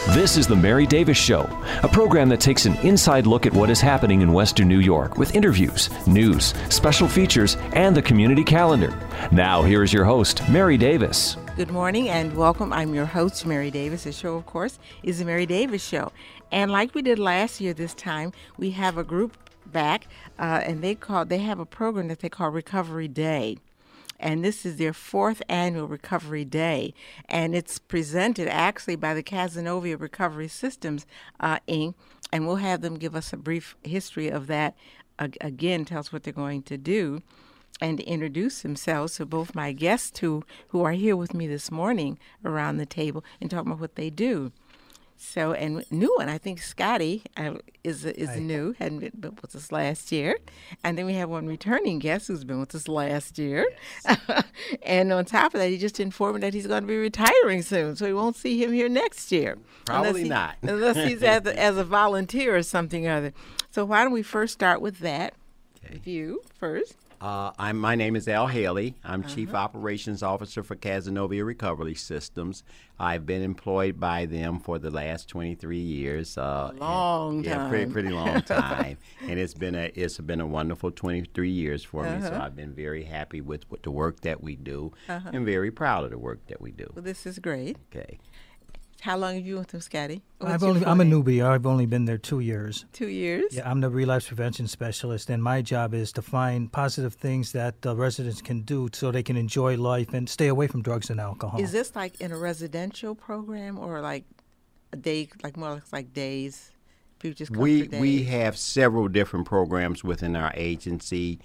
This is The Mary Davis Show, a program that takes an inside look at what is happening in Western New York with interviews, news, special features, and the community calendar. Now, here is your host, Mary Davis. Good morning and welcome. I'm your host, Mary Davis. The show, of course, is The Mary Davis Show. And like we did last year this time, we have a group back, and they have a program that they call Recovery Day. And this is their 4th annual Recovery Day. And it's presented actually by the Cazenovia Recovery Systems, Inc. And we'll have them give us a brief history of that. Again, tell us what they're going to do and introduce themselves to both my guests who are here with me this morning around the table and talk about what they do. So, and new one, I think Scotty is new, hadn't been with us last year. And then we have one returning guest who's been with us last year. Yes. And on top of that, he just informed me that he's going to be retiring soon, so we won't see him here next year. Probably not. Unless he's as a volunteer or something or other. So why don't we first start with that? Okay. With you first. My name is Al Haley. I'm Chief Operations Officer for Cazenovia Recovery Systems. I've been employed by them for the last 23 years. Long time. Yeah, pretty long time. And it's been a wonderful 23 years for me. So I've been very happy with the work that we do and very proud of the work that we do. Well, this is great. Okay. How long have you been with them, Scotty? I'm a newbie. I've only been there 2 years. 2 years? Yeah, I'm the relapse prevention specialist, and my job is to find positive things that residents can do so they can enjoy life and stay away from drugs and alcohol. Is this like in a residential program or like a day, like more like days? People just come for days? We have several different programs within our agency.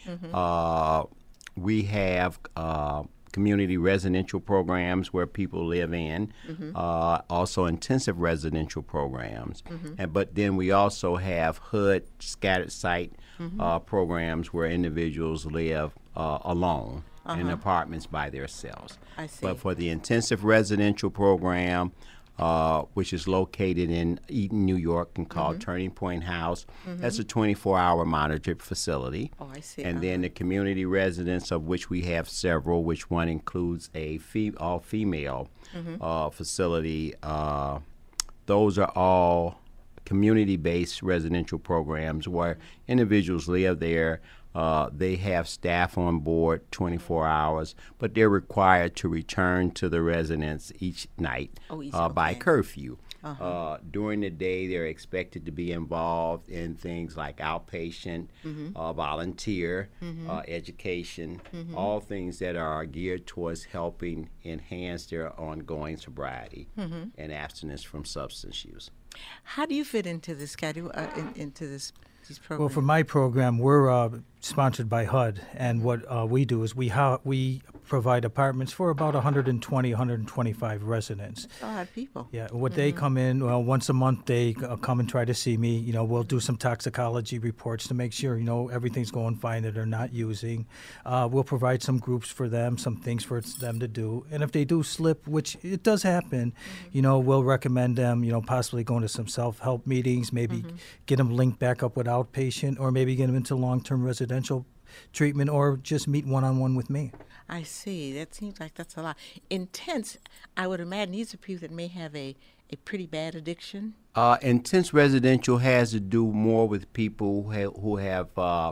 We have community residential programs where people live in, also intensive residential programs. But then we also have HUD scattered site programs where individuals live alone in apartments by themselves. I see. But for the intensive residential program, which is located in Eaton, New York, and called Turning Point House. That's a 24-hour monitored facility. Oh, I see. And then the community residence, of which we have several, which one includes a all-female facility. Those are all community-based residential programs where individuals live there. They have staff on board 24 hours, but they're required to return to the residence each night by curfew. During the day, they're expected to be involved in things like outpatient, volunteer, education, all things that are geared towards helping enhance their ongoing sobriety and abstinence from substance use. How do you fit into this, Scotty, into this? Well, for my program, we're sponsored by HUD, and what we do is we provide apartments for about 120, 125 residents. That's a lot of people. Yeah, they come in, once a month they come and try to see me. We'll do some toxicology reports to make sure, everything's going fine, that they're not using. We'll provide some groups for them, some things for them to do. And if they do slip, which it does happen, we'll recommend them, possibly going to some self-help meetings, maybe get them linked back up with outpatient, or maybe get them into long-term residential treatment, or just meet one-on-one with me. I see. That seems like that's a lot. Intense, I would imagine these are people that may have a pretty bad addiction. Intense residential has to do more with people who have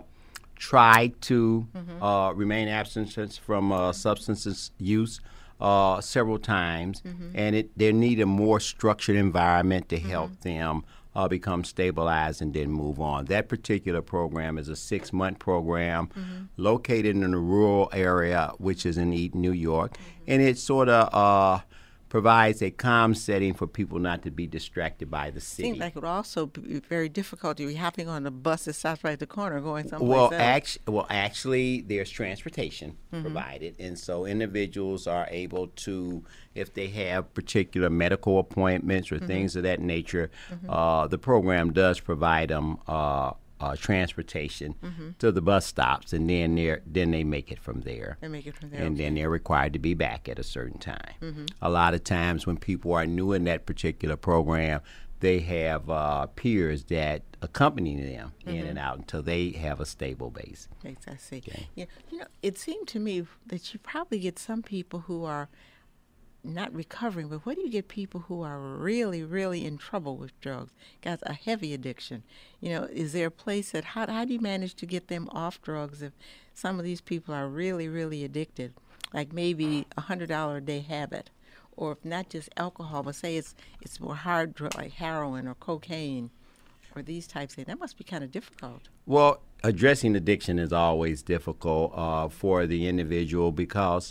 tried to remain abstinent from substance use several times, and they need a more structured environment to help them become stabilized and then move on. That particular program is a 6-month program located in a rural area, which is in Eaton, New York, and it sort of provides a calm setting for people not to be distracted by the city. Seems like it would also be very difficult to be hopping on the bus that stops right at the corner going someplace else. Actually, there's transportation provided, and so individuals are able to, if they have particular medical appointments or things of that nature, the program does provide them transportation to the bus stops, and then they make it from there. And then they're required to be back at a certain time. A lot of times when people are new in that particular program, they have peers that accompany them in and out until they have a stable base. Yes, I see. Okay. Yeah, it seemed to me that you probably get some people who are not recovering, but what do you get people who are really, really in trouble with drugs, got a heavy addiction? You know, is there a place that, how do you manage to get them off drugs if some of these people are really, really addicted? Like maybe $100 a day habit, or if not just alcohol, but say it's more hard drug like heroin or cocaine or these types of things. That must be kind of difficult. Well, addressing addiction is always difficult for the individual because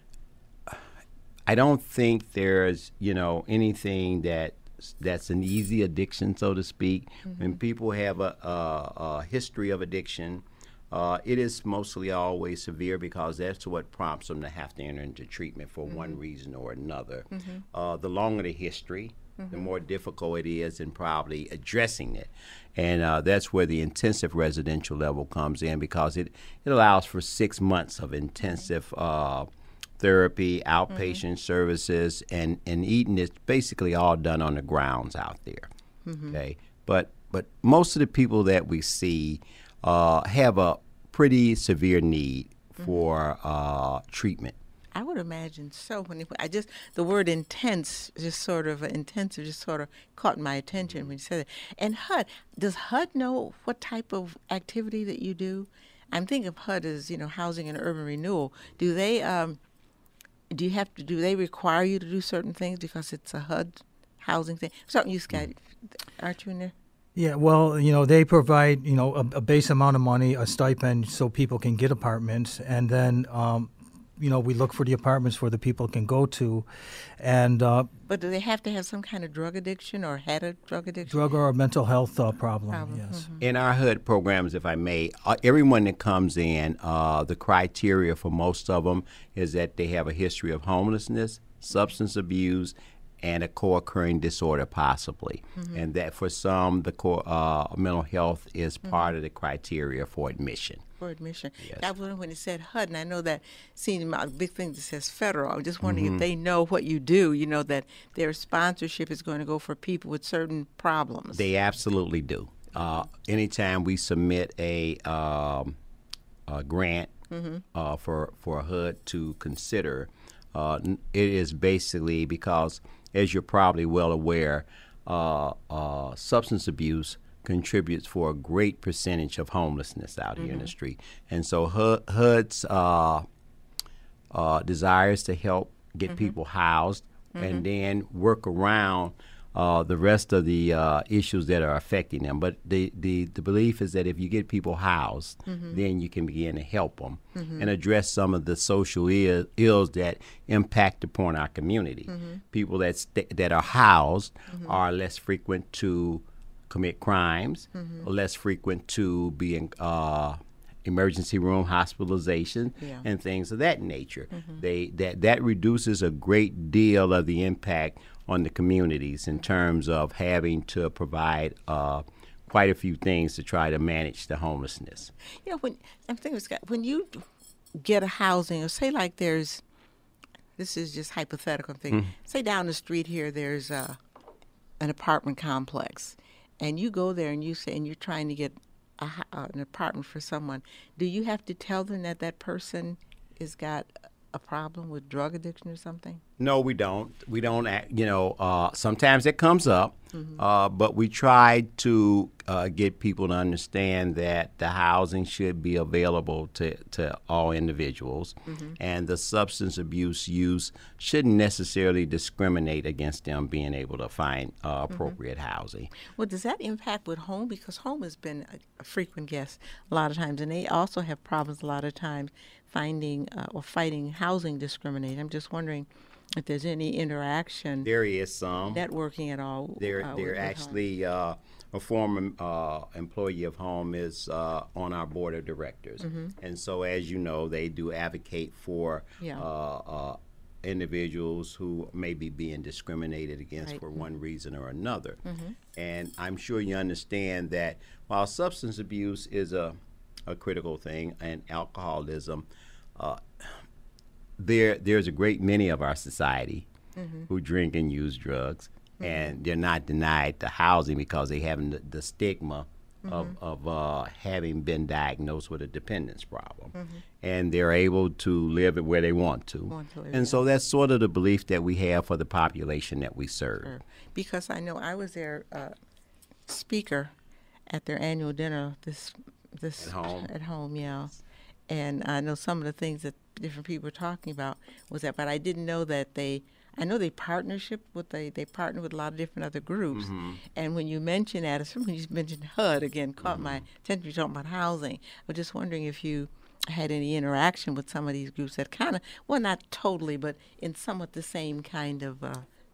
I don't think there's, anything that's an easy addiction, so to speak. When people have a history of addiction, it is mostly always severe because that's what prompts them to have to enter into treatment for one reason or another. The longer the history, the more difficult it is in probably addressing it. And that's where the intensive residential level comes in because it allows for 6 months of intensive therapy, outpatient services, and eating is basically all done on the grounds out there. Okay, but most of the people that we see have a pretty severe need for treatment. I would imagine so. The word intensive just sort of caught my attention when you said it. And HUD, does HUD know what type of activity that you do? I'm thinking of HUD as housing and urban renewal. Do they do they require you to do certain things because it's a HUD housing thing? Something you, Scott, aren't you in there? Yeah, well, they provide, a base amount of money, a stipend, so people can get apartments, and then, we look for the apartments where the people can go to, and. But do they have to have some kind of drug addiction or had a drug addiction? Drug or a mental health problem. Yes. In our HUD programs, if I may, everyone that comes in, the criteria for most of them is that they have a history of homelessness, substance abuse, and a co-occurring disorder possibly. And that for some, the mental health is part of the criteria for admission. For admission. Yes. I was wondering when it said HUD, and I know that seeing my big thing that says federal, I'm just wondering if they know what you do, that their sponsorship is going to go for people with certain problems. They absolutely do. Anytime we submit a grant for HUD to consider, it is basically because, as you're probably well aware, substance abuse contributes for a great percentage of homelessness out here in the street. And so HUD's desires to help get people housed and then work around the rest of the issues that are affecting them. But the belief is that if you get people housed, then you can begin to help them and address some of the social ills that impact upon our community. People that are housed are less frequent to commit crimes, less frequent to be in emergency room hospitalization and things of that nature. That reduces a great deal of the impact on the communities in terms of having to provide quite a few things to try to manage the homelessness. When I'm thinking, Scott, when you get a housing, or say like this is just hypothetical thing. Say down the street here, there's an apartment complex, and you go there and you say, and you're trying to get an apartment for someone. Do you have to tell them that person has got a problem with drug addiction or something? No, we don't. We don't. Sometimes it comes up, but we try to get people to understand that the housing should be available to all individuals, and the substance abuse use shouldn't necessarily discriminate against them being able to find appropriate housing. Well, does that impact with home? Because home has been a frequent guest a lot of times, and they also have problems a lot of times finding or fighting housing discrimination. I'm just wondering if there's any interaction. There is some. Networking at all. There actually, a former employee of Home is on our board of directors. And so, as you know, they do advocate for individuals who may be being discriminated against for one reason or another. And I'm sure you understand that while substance abuse is a critical thing, and alcoholism, there's a great many of our society who drink and use drugs, and they're not denied the housing because they have the stigma of having been diagnosed with a dependence problem, and they're able to live it where they want to. And so that's sort of the belief that we have for the population that we serve. Sure. Because I know I was their speaker at their annual dinner this At home? Yeah. And I know some of the things that different people were talking about was that, but I didn't know that I know they partner with a lot of different other groups. And when you mentioned that, especially when you mentioned HUD again, caught my attention. You're talking about housing. I was just wondering if you had any interaction with some of these groups that kind of, well, not totally, but in somewhat the same kind of,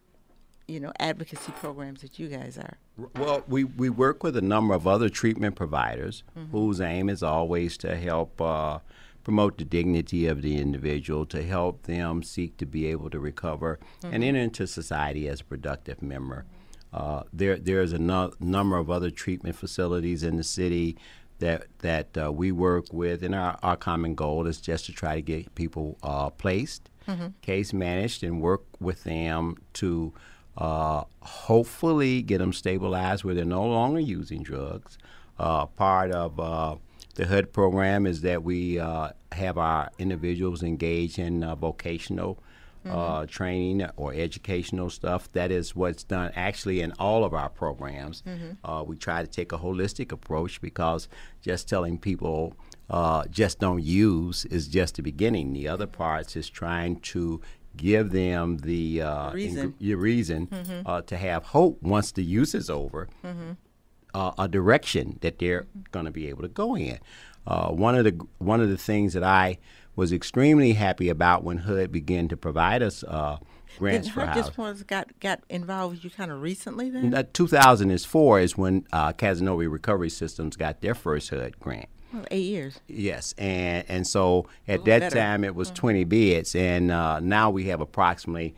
advocacy programs that you guys are. Well, we work with a number of other treatment providers whose aim is always to help promote the dignity of the individual, to help them seek to be able to recover and enter into society as a productive member. There's a number of other treatment facilities in the city that we work with, and our common goal is just to try to get people placed, case managed, and work with them to hopefully get them stabilized where they're no longer using drugs. Part of the HUD program is that we have our individuals engage in vocational training or educational stuff. That is what's done actually in all of our programs. We try to take a holistic approach because just telling people just don't use is just the beginning. The other parts is trying to give them the reason to have hope once the use is over. A direction that they're going to be able to go in. One of the things that I was extremely happy about when HUD began to provide us grants for housing. HUD just got involved with you kind of recently then? 2004 is when Casanova Recovery Systems got their first HUD grant. Well, 8 years. Yes, and so at that time it was 20 beds, and now we have approximately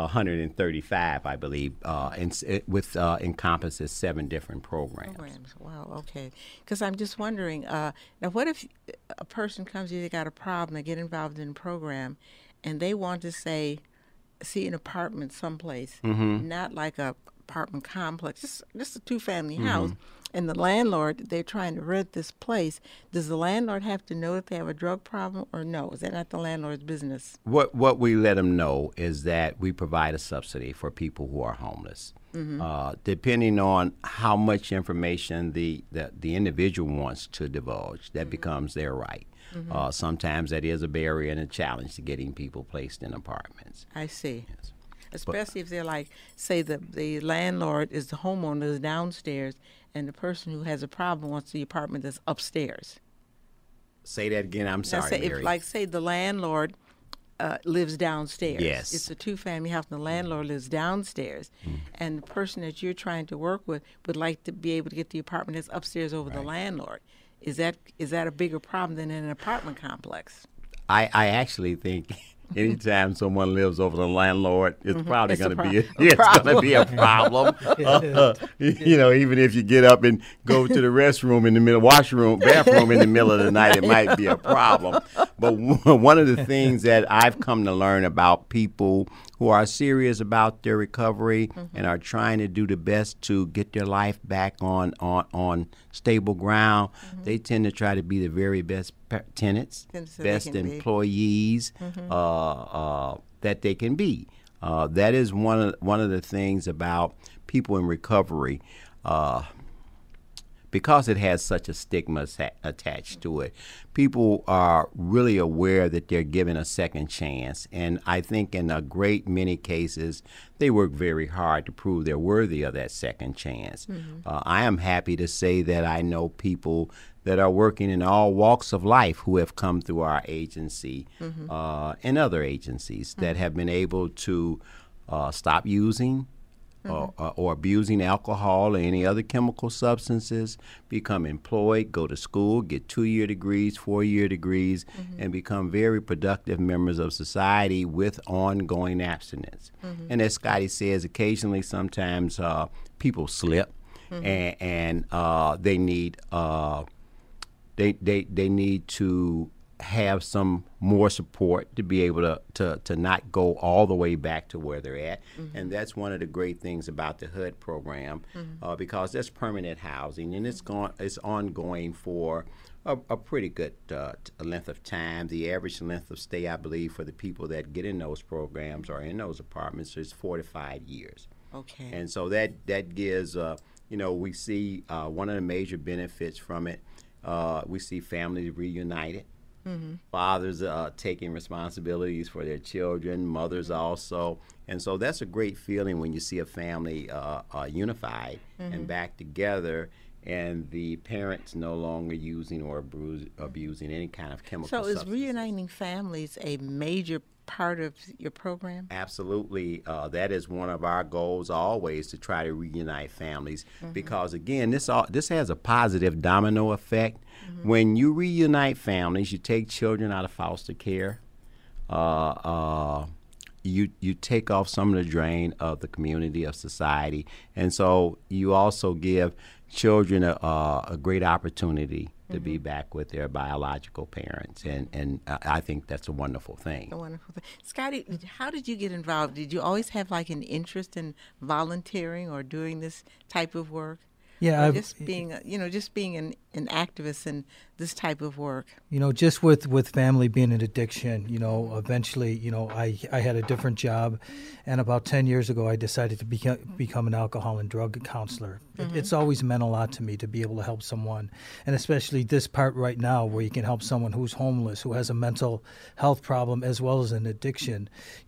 135, I believe, with encompasses 7 different programs. Wow, okay. Because I'm just wondering, now what if a person comes to you, they got a problem, they get involved in a program, and they want to see an apartment someplace, not like a apartment complex, just a 2-family house, and the landlord, they're trying to rent this place. Does the landlord have to know if they have a drug problem or no? Is that not the landlord's business? What we let them know is that we provide a subsidy for people who are homeless. Depending on how much information the individual wants to divulge, that becomes their right. Sometimes that is a barrier and a challenge to getting people placed in apartments. I see. Yes. Especially if they're like, say the landlord is the homeowner is downstairs and the person who has a problem wants the apartment that's upstairs. Say that again. I'm sorry, Mary. Say the landlord lives downstairs. Yes. It's a 2-family house and the landlord lives downstairs. And the person that you're trying to work with would like to be able to get the apartment that's upstairs over the landlord. Is that a bigger problem than in an apartment complex? I actually think anytime someone lives over the landlord, it's probably going to be a problem. Even if you get up and go to the restroom in the middle, bathroom in the middle of the night, it might be a problem. But one of the things that I've come to learn about people who are serious about their recovery and are trying to do the best to get their life back on stable ground, they tend to try to be the very best tenants, best employees that they can be. That is one of the things about people in recovery. Because it has such a stigma attached to it, people are really aware that they're given a second chance. And I think in a great many cases, they work very hard to prove they're worthy of that second chance. I am happy to say that I know people that are working in all walks of life who have come through our agency and other agencies that have been able to stop using or abusing alcohol or any other chemical substances, become employed, go to school, get 2-year degrees, 4-year degrees, and become very productive members of society with ongoing abstinence. And as Scotty says, occasionally sometimes people slip and they need they need to have some more support to be able to not go all the way back to where they're at. And that's one of the great things about the HUD program, because that's permanent housing, and it's ongoing for a pretty good length of time. The average length of stay, I believe, for the people that get in those programs or in those apartments is 4 to 5 years. Okay. And so that gives, we see one of the major benefits from it. We see families reunited. Fathers taking responsibilities for their children, mothers also. And so that's a great feeling when you see a family unified and back together, and the parents no longer using or abusing any kind of chemical substances. So is reuniting families a major part of your program? Absolutely. That is one of our goals always, to try to reunite families, because, again, this has a positive domino effect. When you reunite families, you take children out of foster care, you take off some of the drain of the community, of society, and so you also give children a great opportunity to be back with their biological parents, and I think that's a wonderful thing. A wonderful thing. Scotty, how did you get involved? Did you always have like an interest in volunteering or doing this type of work? Yeah, or just being an activist in this type of work. Just with family being an addiction, eventually, I had a different job, and about 10 years ago, I decided to become an alcohol and drug counselor. It's always meant a lot to me to be able to help someone, and especially this part right now where you can help someone who's homeless, who has a mental health problem as well as an addiction.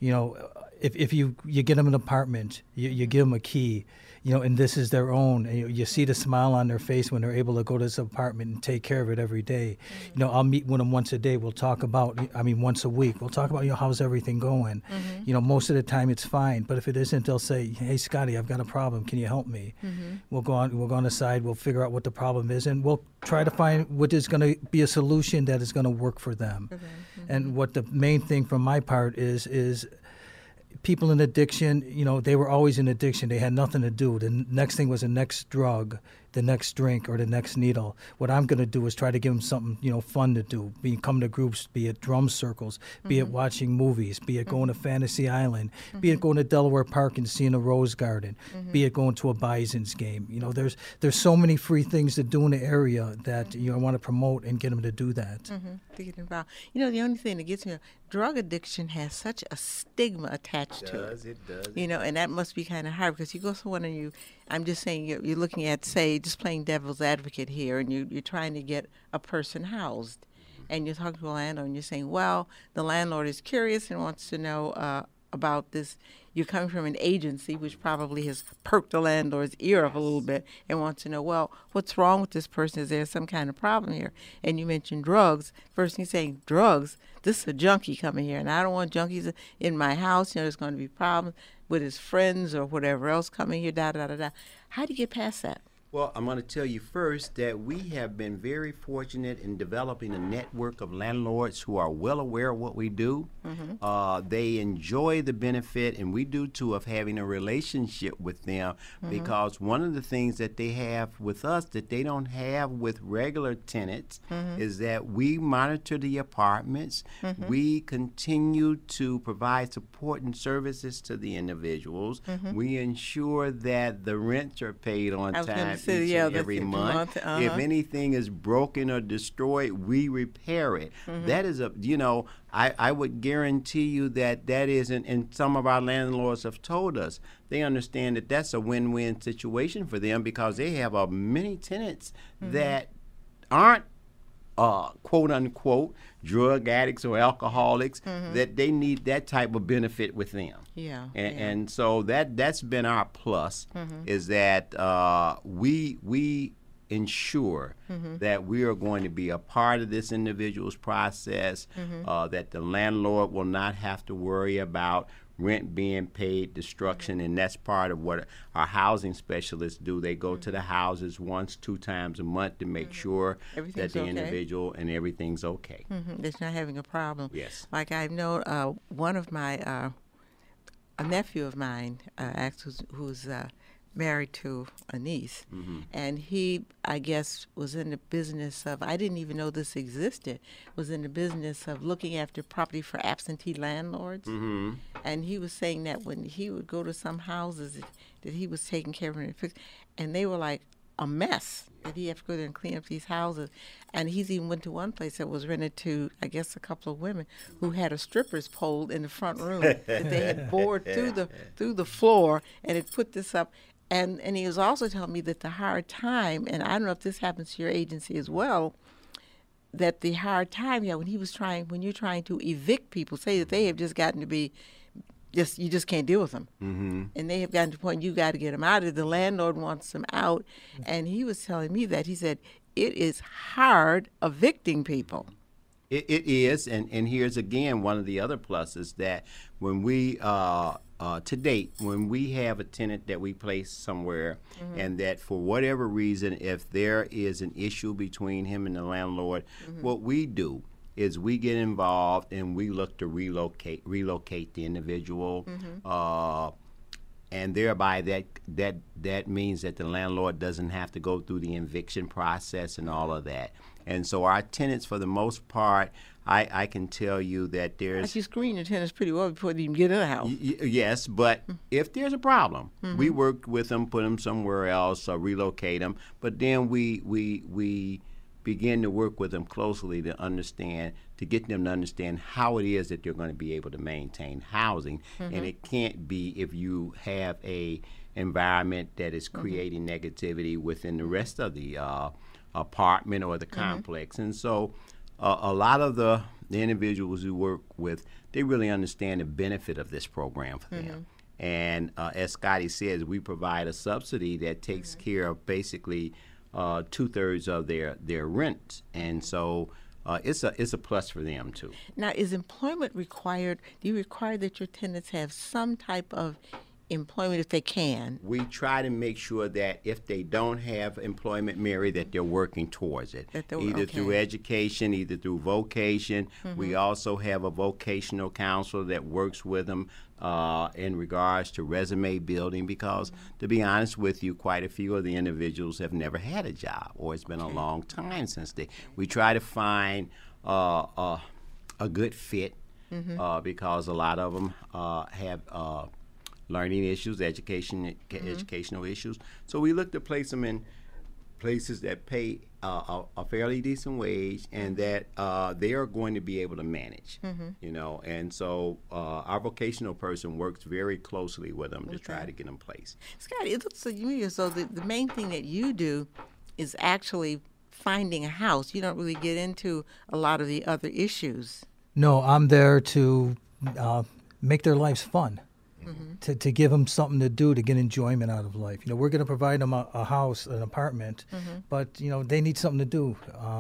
If you get them an apartment, you give them a key, and this is their own. And you see the smile on their face when they're able to go to this apartment and take care of it every day. I'll meet with them once a day. We'll talk about, once a week. We'll talk about, how's everything going? Most of the time it's fine. But if it isn't, they'll say, hey, Scotty, I've got a problem. Can you help me? We'll go on the side. We'll figure out what the problem is, and we'll try to find what is going to be a solution that is going to work for them. And what the main thing from my part is people in addiction, they were always in addiction. They had nothing to do. The next thing was the next drug, the next drink, or the next needle. What I'm going to do is try to give them something, fun to do. Come to groups, be it drum circles, be it watching movies, be it going to Fantasy Island, be it going to Delaware Park and seeing a rose garden, be it going to a Bison's game. There's so many free things to do in the area that I want to promote and get them to do that. To get involved. The only thing that gets me, drug addiction has such a stigma attached to it. It does. And that must be kind of hard, because you go somewhere and I'm just saying, you're looking at, say, just playing devil's advocate here, and you're trying to get a person housed, and you're talking to a landlord, and you're saying, well, the landlord is curious and wants to know about this. You're coming from an agency which probably has perked the landlord's ear up a little bit and wants to know, well, what's wrong with this person? Is there some kind of problem here? And you mentioned drugs. First thing you're saying, drugs, this is a junkie coming here, and I don't want junkies in my house. There's going to be problems with his friends or whatever else coming here, da-da-da-da. How do you get past that? Well, I'm going to tell you first that we have been very fortunate in developing a network of landlords who are well aware of what we do. They enjoy the benefit, and we do too, of having a relationship with them, because one of the things that they have with us that they don't have with regular tenants is that we monitor the apartments. We continue to provide support and services to the individuals. We ensure that the rents are paid on time. Every month. If anything is broken or destroyed, we repair it. That is I would guarantee you that isn't, and some of our landlords have told us, they understand that that's a win-win situation for them, because they have many tenants that aren't quote unquote drug addicts or alcoholics, that they need that type of benefit with them. And so that's been our plus, is that we ensure that we are going to be a part of this individual's process, that the landlord will not have to worry about rent being paid, destruction, and that's part of what our housing specialists do. They go to the houses 1-2 times a month to make sure that the individual and everything's okay. It's not having a problem. Yes. Like I know one of my, a nephew of mine, who's married to a niece, and he, I guess, was in the business of, I didn't even know this existed, was in the business of looking after property for absentee landlords. And he was saying that when he would go to some houses that he was taking care of and fixed, and they were like a mess, that he had to go there and clean up these houses. And he's even went to one place that was rented to, I guess, a couple of women who had a stripper's pole in the front room that they had bored through the floor and had put this up. And he was also telling me that the hard time, and I don't know if this happens to your agency as well, that the hard time, when you're trying to evict people, say that they have just gotten to be, you just can't deal with them. And they have gotten to the point you got to get them out. The landlord wants them out. And he was telling me that. He said, it is hard evicting people. It is, and here's again one of the other pluses, that when we to date, when we have a tenant that we place somewhere, and that for whatever reason, if there is an issue between him and the landlord, what we do is we get involved and we look to relocate the individual, and thereby that means that the landlord doesn't have to go through the eviction process and all of that. And so our tenants, for the most part, I can tell you that there's... You screen your tenants pretty well before they even get in the house. Yes, but if there's a problem, we work with them, put them somewhere else, or relocate them. But then we begin to work with them closely to get them to understand how it is that they're going to be able to maintain housing. And it can't be if you have a environment that is creating negativity within the rest of the apartment or the complex. And so a lot of the individuals who work with, they really understand the benefit of this program for them. And as Scotty says, we provide a subsidy that takes care of basically 2/3 of their rent. And so it's a plus for them too. Now, is employment required? Do you require that your tenants have some type of employment if they can? We try to make sure that if they don't have employment, Mary, that they're working towards it, either through education, either through vocation. We also have a vocational counselor that works with them in regards to resume building, because to be honest with you, quite a few of the individuals have never had a job, or it's been a long time since we try to find a good fit, because a lot of them have learning issues, educational issues. So we look to place them in places that pay a fairly decent wage, and that they are going to be able to manage, And so our vocational person works very closely with them to try to get them placed. Scott, it looks to me as though the main thing that you do is actually finding a house. You don't really get into a lot of the other issues. No, I'm there to make their lives fun. To give them something to do, to get enjoyment out of life. We're going to provide them a house, an apartment, but, they need something to do.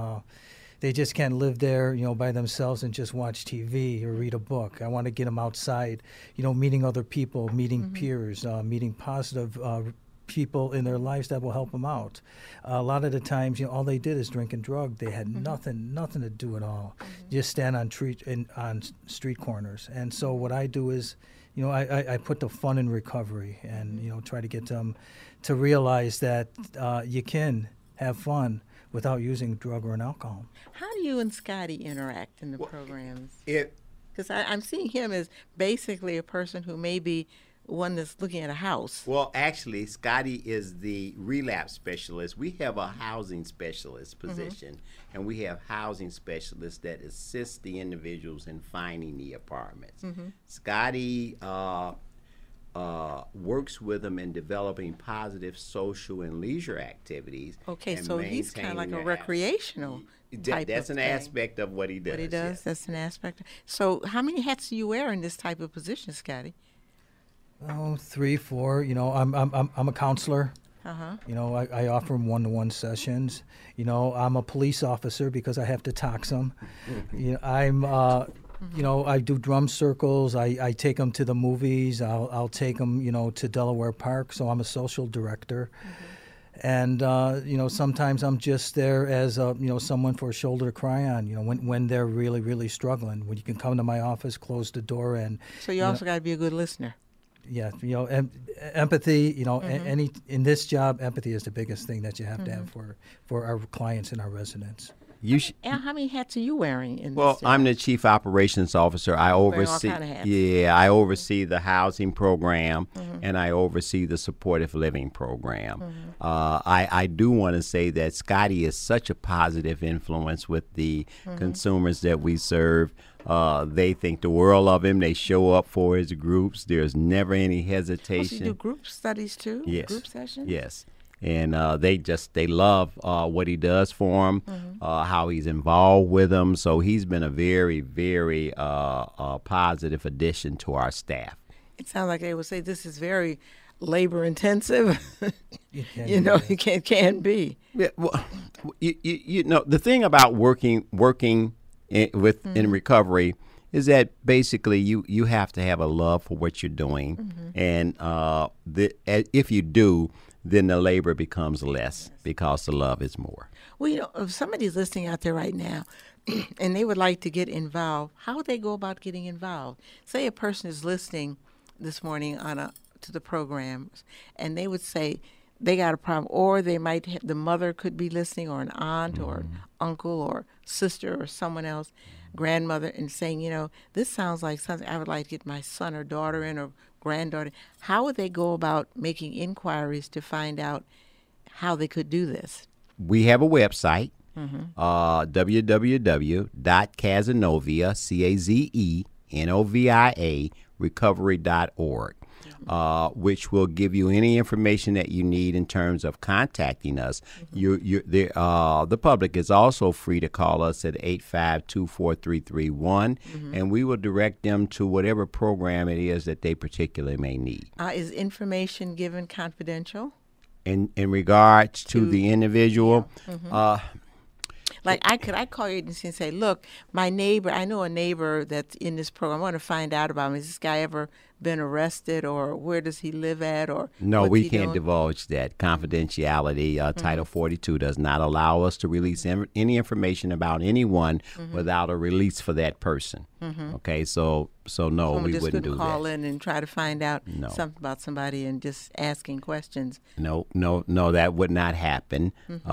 They just can't live there, by themselves and just watch TV or read a book. I want to get them outside, meeting other people, meeting peers, meeting positive people in their lives that will help them out. A lot of the times, all they did is drink and drug. They had nothing to do at all. Just stand on street corners. And so what I do is, I put the fun in recovery, and try to get them to realize that you can have fun without using drug or an alcohol. How do you and Scotty interact in the programs? Because I'm seeing him as basically a person who may be one that's looking at a house. Well, actually, Scotty is the relapse specialist. We have a housing specialist position, and we have housing specialists that assist the individuals in finding the apartments. Scotty works with them in developing positive social and leisure activities. Okay, so he's kind of like a recreational type That's of an thing. aspect of what he does. What he does, yes. that's an aspect. So how many hats do you wear in this type of position, Scotty? 3, 4. I'm a counselor. I offer them one-to-one sessions. I'm a police officer because I have to tox them. I do drum circles. I take them to the movies. I'll take them, to Delaware Park. So I'm a social director. And, sometimes I'm just there as, someone for a shoulder to cry on, when they're really, really struggling. When you can come to my office, close the door, and... So you also got to be a good listener. Yeah, empathy. Any in this job, empathy is the biggest thing that you have to have for our clients and our residents. And how many hats are you wearing in Well, this job? I'm the chief operations officer. I Wearing all oversee. kind of hats. Yeah, I oversee the housing program, and I oversee the supportive living program. I do want to say that Scotty is such a positive influence with the consumers that we serve. They think the world of him. They show up for his groups. There's never any Oh, so hesitation. you do group studies too? Yes. Group sessions? Yes. And they love what he does for them, how he's involved with them. So he's been a very, very positive addition to our staff. It sounds like they would say this is very labor intensive. It can be. Yeah, well, you know, the thing about working in recovery is that basically you have to have a love for what you're doing, and if you do, then the labor becomes less because the love is more. Well, if somebody's listening out there right now and they would like to get involved, how would they go about getting involved? Say a person is listening this morning to the programs, and they would say they got a problem, or they might have, the mother could be listening, or an aunt or uncle or sister or someone else, grandmother, and saying, this sounds like something I would like to get my son or daughter in, or granddaughter. How would they go about making inquiries to find out how they could do this? We have a website, www.Cazenovia, Cazenovia, recovery.org, which will give you any information that you need in terms of contacting us. The public is also free to call us at 852-4331, and we will direct them to whatever program it is that they particularly may need. Is information given confidential? In regards to the individual, like I call your agency and say, look, my neighbor, I know a neighbor that's in this program. I want to find out about him. Has this guy ever been arrested, or where does he live at, or no, what's we he can't doing? divulge that. Confidentiality, Title 42 does not allow us to release any information about anyone without a release for that person. Okay, so no, Someone we just wouldn't couldn't do call that. in and try to find out No. something about somebody and just asking questions. No, that would not happen.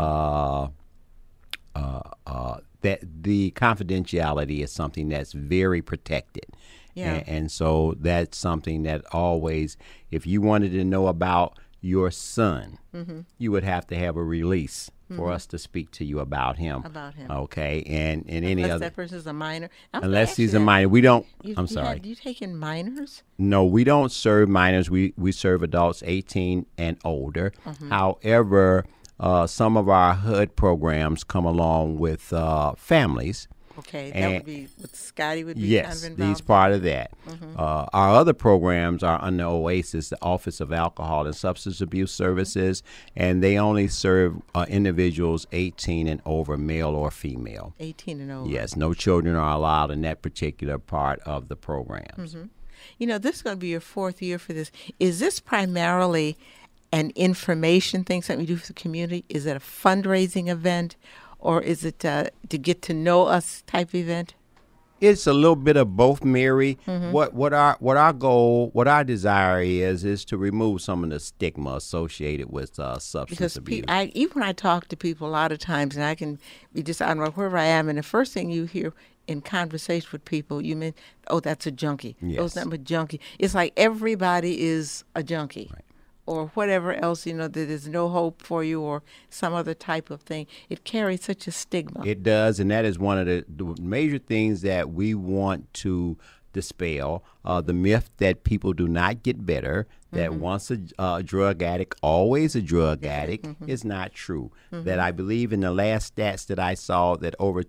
That the confidentiality is something that's very protected. Yeah. And so that's something that always, if you wanted to know about your son, you would have to have a release for us to speak to you about him. Okay, and any Unless other. that person's a minor. Unless he's a minor, we don't. I'm Do sorry. you take in minors? No, we don't serve minors. We serve adults 18 and older. However, some of our HUD programs come along with families. Okay, that And- would be what Scotty would be Yes, kind of involved. he's part of that. Our other programs are under OASIS, the Office of Alcohol and Substance Abuse Services, and they only serve individuals 18 and over, male or female. 18 and over. Yes, no children are allowed in that particular part of the programs. This is going to be your fourth year for this. Is this primarily an information thing, something you do for the community? Is it a fundraising event, or is it to get to know us type event? It's a little bit of both, Mary. What our goal, what our desire is to remove some of the stigma associated with substance Because abuse. even when I talk to people a lot of times, and I can be just, I don't know, wherever I am, and the first thing you hear in conversation with people, you mean, oh, that's a junkie. Yes. Oh, it's not a junkie. It's like everybody is a junkie. Right. Or whatever else, that there's no hope for you, or some other type of thing. It carries such a stigma. It does, and that is one of the major things that we want to dispel. The myth that people do not get better, that once a drug addict, always a drug addict, is not true. That I believe in the last stats that I saw that over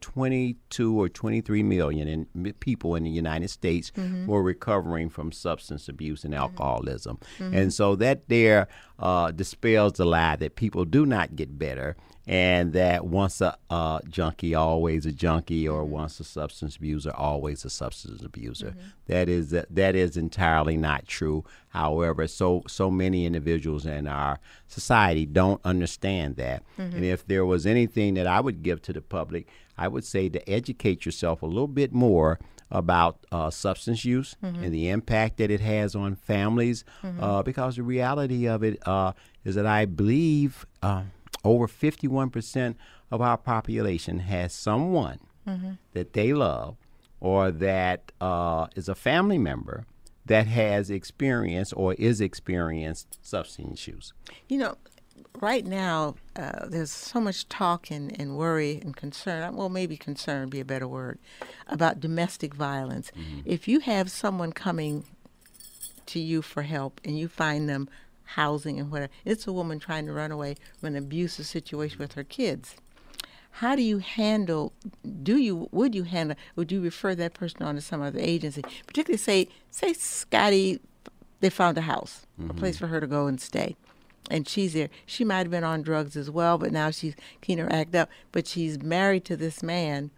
22 or 23 million people in the United States were recovering from substance abuse and alcoholism. And so that there dispels the lie that people do not get better, and that once a junkie, always a junkie, or once a substance abuser, always a substance abuser. That is entirely not true. However, so many individuals in our society don't understand that. And if there was anything that I would give to the public, I would say to educate yourself a little bit more about substance use and the impact that it has on families, because the reality of it is that I believe over 51% of our population has someone that they love or that is a family member that has experienced or is experienced substance use. You know, right now, there's so much talk and worry and concern, well, maybe concern be a better word, about domestic violence. If you have someone coming to you for help and you find them housing and whatever, it's a woman trying to run away from an abusive situation with her kids. How do you handle, would you refer that person on to some other agency? Particularly say Scotty, they found a house, a place for her to go and stay. And she's there. She might have been on drugs as well, but now she's keen to act up. But she's married to this man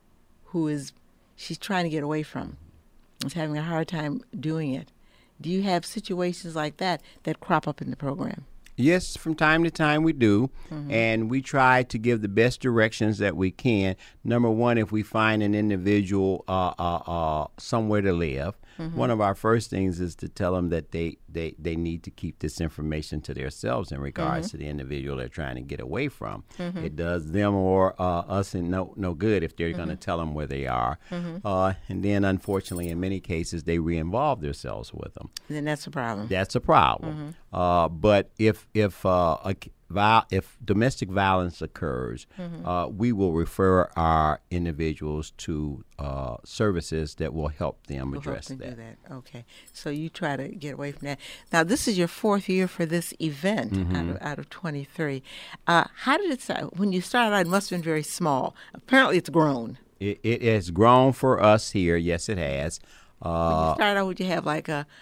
she's trying to get away from. Is having a hard time doing it. Do you have situations like that crop up in the program? Yes, from time to time we do, and we try to give the best directions that we can. Number one, if we find an individual somewhere to live, one of our first things is to tell them that they need to keep this information to themselves in regards to the individual they're trying to get away from. It does them or us no good if they're going to tell them where they are. And then, unfortunately, in many cases, they re-involve themselves with them. Then that's a problem. That's a problem. But if domestic violence occurs, we will refer our individuals to services that will help them address that. Do that. Okay. So you try to get away from that. Now, this is your 4th year for this event out of 23. How did it start? When you started out, it must have been very small. Apparently, it's grown. It has grown for us here. Yes, it has. When you started out, would you have like a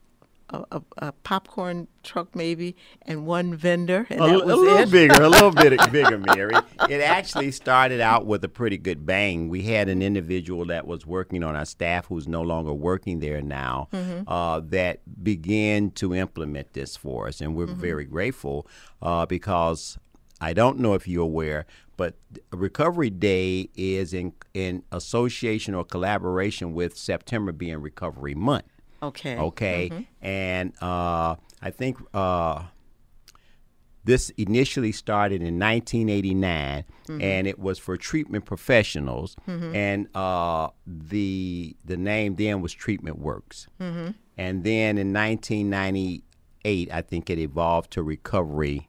popcorn truck maybe and one vendor, and that was a little bit bigger, Mary. It actually started out with a pretty good bang. We had an individual that was working on our staff who's no longer working there now that began to implement this for us, and we're very grateful because I don't know if you're aware, but Recovery Day is in association or collaboration with September being Recovery Month. Okay. And I think this initially started in 1989, and it was for treatment professionals, and the name then was Treatment Works. And then in 1998, I think it evolved to Recovery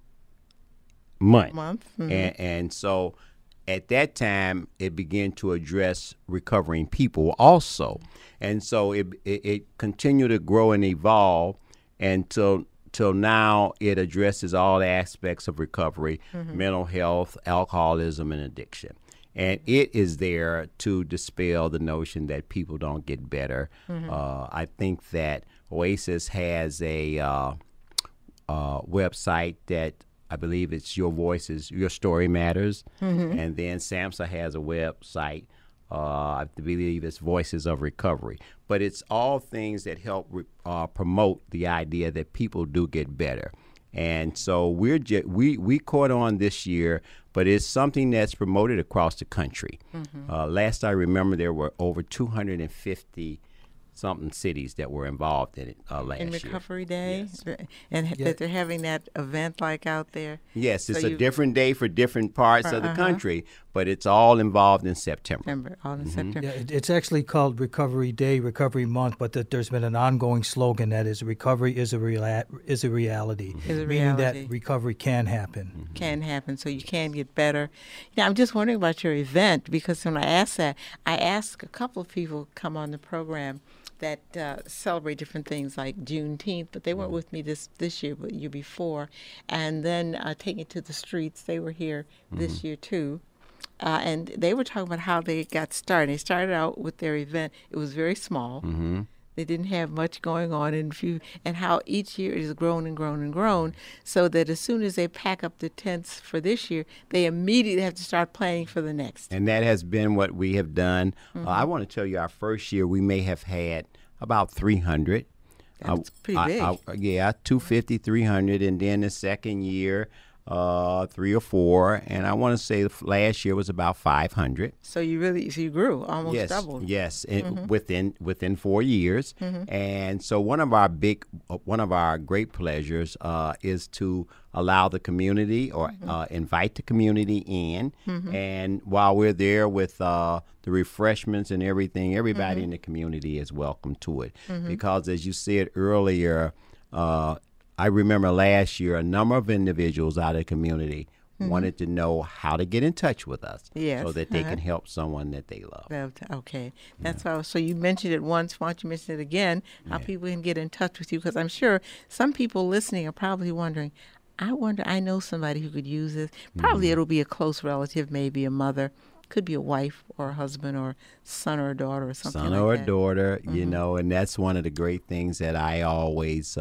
Month. And so at that time, it began to address recovering people also. And so it continued to grow and evolve until now it addresses all aspects of recovery, mental health, alcoholism, and addiction. And it is there to dispel the notion that people don't get better. I think that Oasis has a website that I believe it's Your Voices, Your Story Matters. And then SAMHSA has a website, I believe it's Voices of Recovery. But it's all things that help promote the idea that people do get better. And so we caught on this year, but it's something that's promoted across the country. Last I remember, there were over 250 something cities that were involved in it last year. In Recovery Day? Yes. And that they're having that event like out there? Yes, it's a different day for different parts of the country, but it's all involved in September. All in September. Yeah, it's actually called Recovery Day, Recovery Month, but there's been an ongoing slogan that is recovery is a reality. Is a Meaning reality. that recovery can happen. Can happen, so you can get better. I'm just wondering about your event, because when I asked that, I asked a couple of people come on the program that celebrate different things like Juneteenth, but they weren't with me this year, but the year before. And then taking it to the streets, they were here this year too. And they were talking about how they got started. They started out with their event. It was very small. They didn't have much going on, and how each year it has grown and grown and grown, so that as soon as they pack up the tents for this year, they immediately have to start planning for the next. And that has been what we have done. I want to tell you, our first year, we may have had about 300. That's pretty big. 250, 300. And then the second year, 3 or 4, and I want to say last year was about 500. So you grew, almost doubled. Yes, within 4 years. And so one of our great pleasures is to allow the community or invite the community in. And while we're there with the refreshments and everything, everybody in the community is welcome to it. Because as you said earlier, I remember last year a number of individuals out of the community wanted to know how to get in touch with us so that they can help someone that they love. Okay. That's why. So you mentioned it once. Why don't you mention it again, how people can get in touch with you? Because I'm sure some people listening are probably wondering, I know somebody who could use this. Probably it'll be a close relative, maybe a mother. Could be a wife or a husband or son or a daughter or something like that. Son or a daughter, you know, and that's one of the great things that I always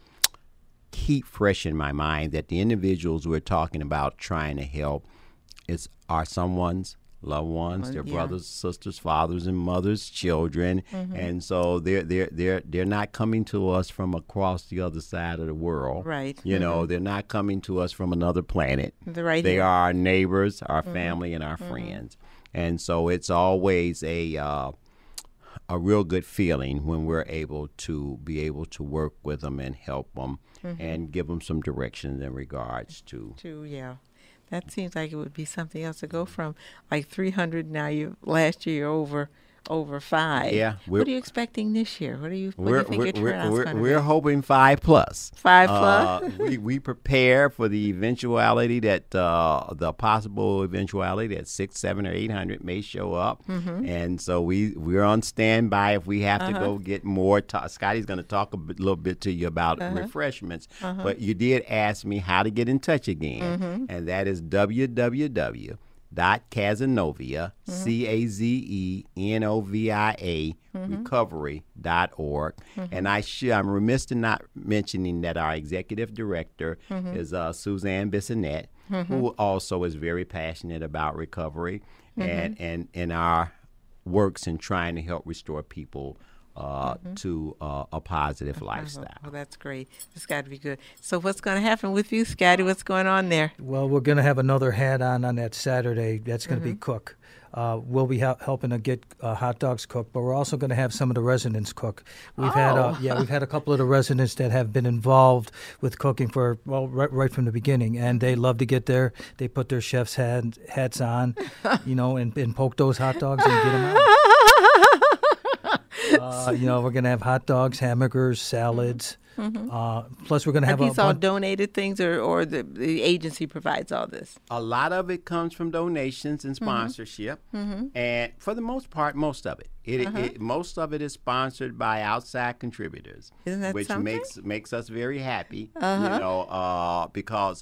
keep fresh in my mind, that the individuals we're talking about trying to help are someone's loved ones, their brothers, sisters, fathers, and mothers, children, and so they're not coming to us from across the other side of the world. Right. You know, they're not coming to us from another planet. They are our neighbors, our family, and our friends, and so it's always a real good feeling when we're able to work with them and help them and give them some directions in regards to. That seems like it would be something else to go from like 300 now. Last year you're over 5. Yeah. What are you expecting this year? What do you think your turnout's going to be? We're hoping 5+. 5+? We prepare for the eventuality that the possible eventuality that 600, 700, or 800 may show up, and so we're on standby if we have to go get more. Scotty's going to talk a little bit to you about refreshments, but you did ask me how to get in touch again, and that is www.Cazenovia, CAZENOVIA, recovery.org. And I'm remiss in not mentioning that our executive director is Suzanne Bissonette, who also is very passionate about recovery and our works in trying to help restore people to a positive lifestyle. Well, that's great. It's got to be good. So what's going to happen with you, Scotty? What's going on there? Well, we're going to have another hat on that Saturday. That's going to be cook. We'll be helping to get hot dogs cooked, but we're also going to have some of the residents cook. We've had a couple of the residents that have been involved with cooking for right from the beginning, and they love to get there. They put their chef's hats on, and poke those hot dogs and get them out. We're going to have hot dogs, hamburgers, salads. Plus, we're going to have these all donated things, or the agency provides all this? A lot of it comes from donations and sponsorship, and for the most part, most of it most of it is sponsored by outside contributors, which something? makes us very happy. Because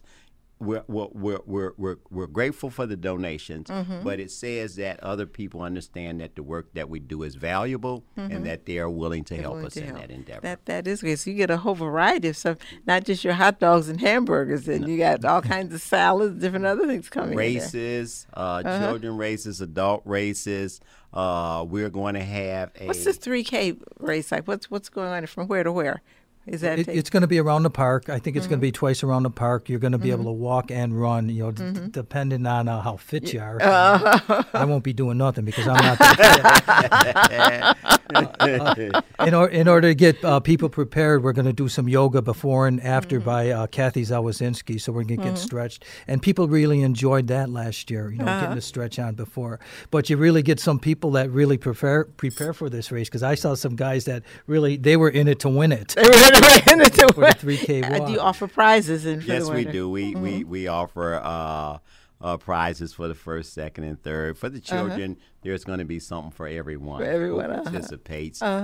we're grateful for the donations, but it says that other people understand that the work that we do is valuable and that they are willing to help us in that endeavor. That is good. So you get a whole variety of stuff, not just your hot dogs and hamburgers, and you got all kinds of salads, different other things coming. Races, children races, adult races. We're going to have What's this 3K race like? What's going on from where to where? Is that it's going to be around the park. I think it's going to be twice around the park. You're going to be able to walk and run, depending on how fit you are. I won't be doing nothing because I'm not that fit. In order to get people prepared, we're going to do some yoga before and after by Kathy Zawazinski, so we're going to get stretched. And people really enjoyed that last year, getting the stretch on before. But you really get some people that really prepare for this race, because I saw some guys that really, they were in it to win it. For the 3K walk. Do you offer prizes? Yes, we do. We offer prizes for the first, second, and third. For the children, there's going to be something for everyone. Who participates. We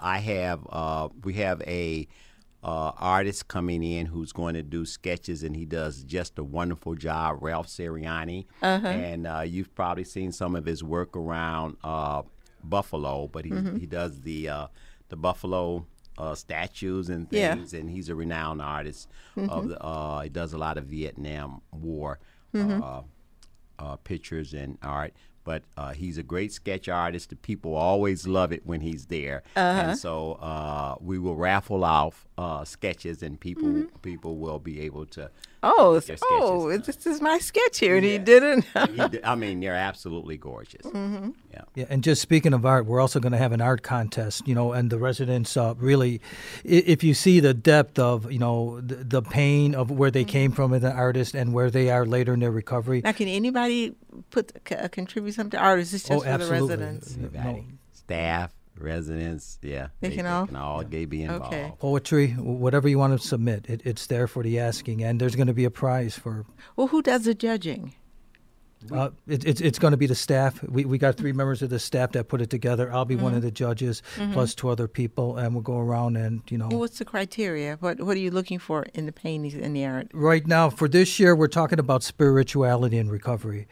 have a artist coming in who's going to do sketches, and he does just a wonderful job, Ralph Seriani. And you've probably seen some of his work around Buffalo, but he does the Buffalo statues and things, and he's a renowned artist. He does a lot of Vietnam War pictures and art, but he's a great sketch artist. The people always love it when he's there, and so we will raffle off sketches, and people will be able to. Oh, their sketches this is my sketch here, and he didn't. I mean, they're absolutely gorgeous. Yeah, and just speaking of art, we're also going to have an art contest, and the residents really, if you see the depth of, the pain of where they came from as an artist and where they are later in their recovery. Now, can anybody contribute something to art? Is this just for absolutely. the residents? Everybody, staff, residents, they can all be involved. Okay. Poetry, whatever you want to submit, it's there for the asking, and there's going to be a prize for. Well, who does the judging? It's going to be the staff. We got 3 members of the staff that put it together. I'll be one of the judges, plus 2 other people, and we'll go around and Well, what's the criteria? What are you looking for in the paintings and the art? Right now, for this year, we're talking about spirituality and recovery.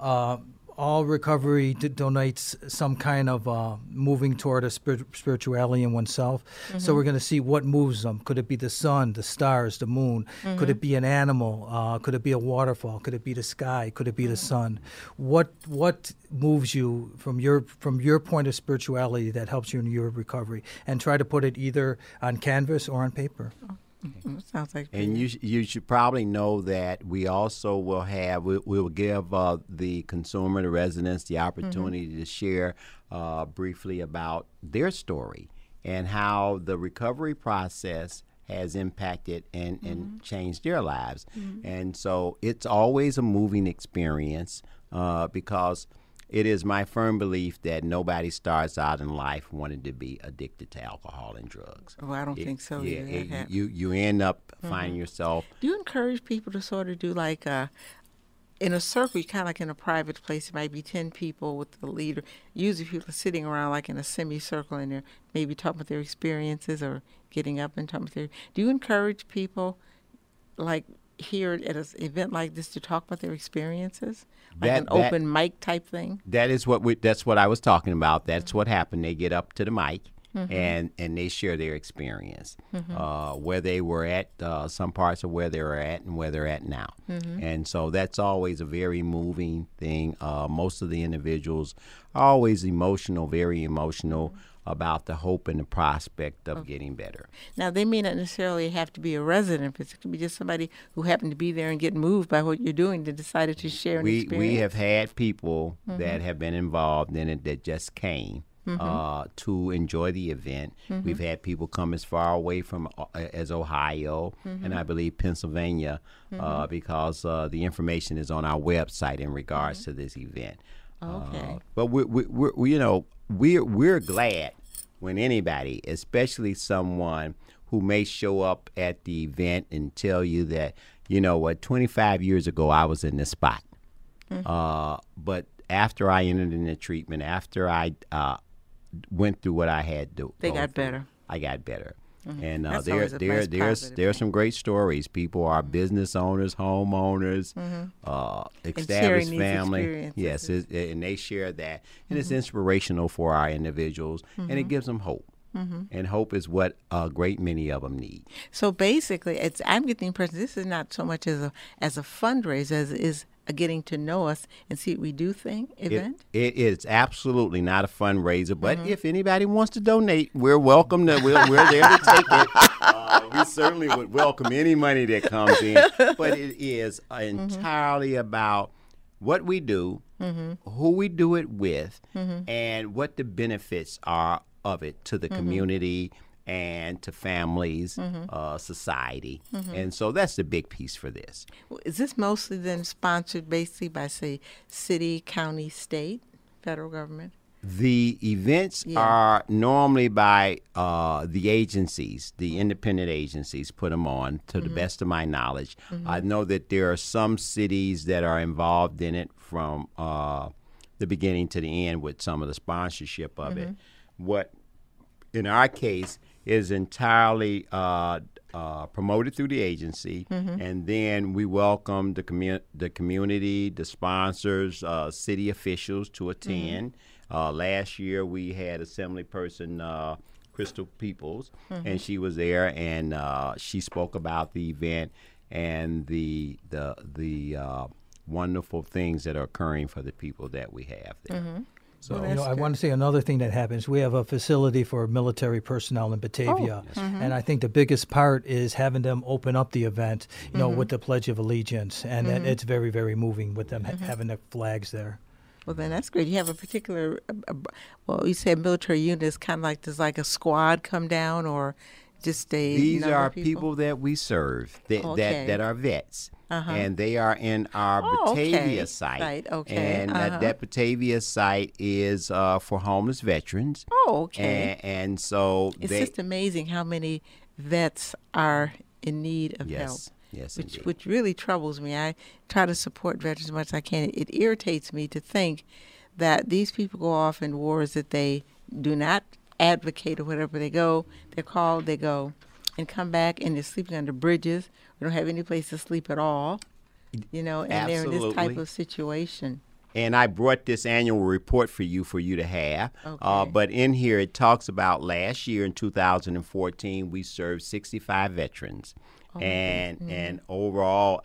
All recovery donates some kind of moving toward a spirituality in oneself. So we're going to see what moves them. Could it be the sun, the stars, the moon? Could it be an animal? Could it be a waterfall? Could it be the sky? Could it be the sun? What moves you from your point of spirituality that helps you in your recovery? And try to put it either on canvas or on paper. Sounds like. And you should probably know that we also will have we'll give the consumer, the residents, the opportunity to share briefly about their story and how the recovery process has impacted and changed their lives. And so it's always a moving experience because it is my firm belief that nobody starts out in life wanting to be addicted to alcohol and drugs. Well, I don't think so. Yeah, you end up finding yourself. Do you encourage people to sort of do like in a circle, kind of like in a private place? It might be 10 people with the leader. Usually people are sitting around like in a semicircle and they're maybe talking about their experiences or getting up and talking about their. Do you encourage people like here at an event like this to talk about their experiences, like an open mic type thing? That's what I was talking about. That's what happened. They get up to the mic and they share their experience, where they were at, some parts of where they were at and where they're at now. And so that's always a very moving thing. Most of the individuals are always emotional, very emotional about the hope and the prospect of getting better. Now, they may not necessarily have to be a resident. It could be just somebody who happened to be there and get moved by what you're doing that decided to share an experience. We have had people that have been involved in it that just came to enjoy the event. We've had people come as far away from as Ohio and I believe Pennsylvania because the information is on our website in regards to this event. Okay. But we're glad when anybody, especially someone who may show up at the event and tell you that, 25 years ago I was in this spot. But after I entered into treatment, after I went through what I had to They got better. I got better. And That's always a nice positive there's thing. some great stories. People are business owners, homeowners, established these family. experiences. Yes, and they share that, and it's inspirational for our individuals, and it gives them hope. And hope is what a great many of them need. So basically, I'm getting the impression this is not so much as a fundraiser as it is a getting to know us and see what we do thing event. It is absolutely not a fundraiser, but if anybody wants to donate, we're welcome. We're there to take it. We certainly would welcome any money that comes in, but it is entirely about what we do, who we do it with, and what the benefits are of it to the community and to families, society. And so that's the big piece for this. Is this mostly then sponsored basically by, say, city, county, state, federal government? The events are normally by the agencies, the independent agencies put them on, to the best of my knowledge. I know that there are some cities that are involved in it from the beginning to the end with some of the sponsorship of it. What, in our case, is entirely promoted through the agency, and then we welcome the community, the sponsors, city officials to attend. Last year we had Assembly Person Crystal Peoples, and she was there, and she spoke about the event and the wonderful things that are occurring for the people that we have there. So Well, You know, that's I good. want to say another thing that happens. We have a facility for military personnel in Batavia, and I think the biggest part is having them open up the event, you know, with the Pledge of Allegiance, and that it's very, very moving with them having the flags there. Well, then that's great. You have a particular, well, you said military unit is kind of like, does like a squad come down or just a these number are of people that we serve Okay. that are vets. And they are in our Oh, okay. Batavia site. Site, okay. And that Batavia site is for homeless veterans. Oh, okay. And so It's they, just amazing how many vets are in need of help. yes, yes, indeed. Which really troubles me. I try to support veterans as much as I can. It irritates me to think that these people go off in wars that they do not advocate or whatever. They go, they're called, they go, and come back and they're sleeping under bridges. We don't have any place to sleep at all, you know, and they're in this type Absolutely. of situation. And I brought this annual report for you to have. Okay. But in here it talks about last year in 2014 we served 65 veterans, and overall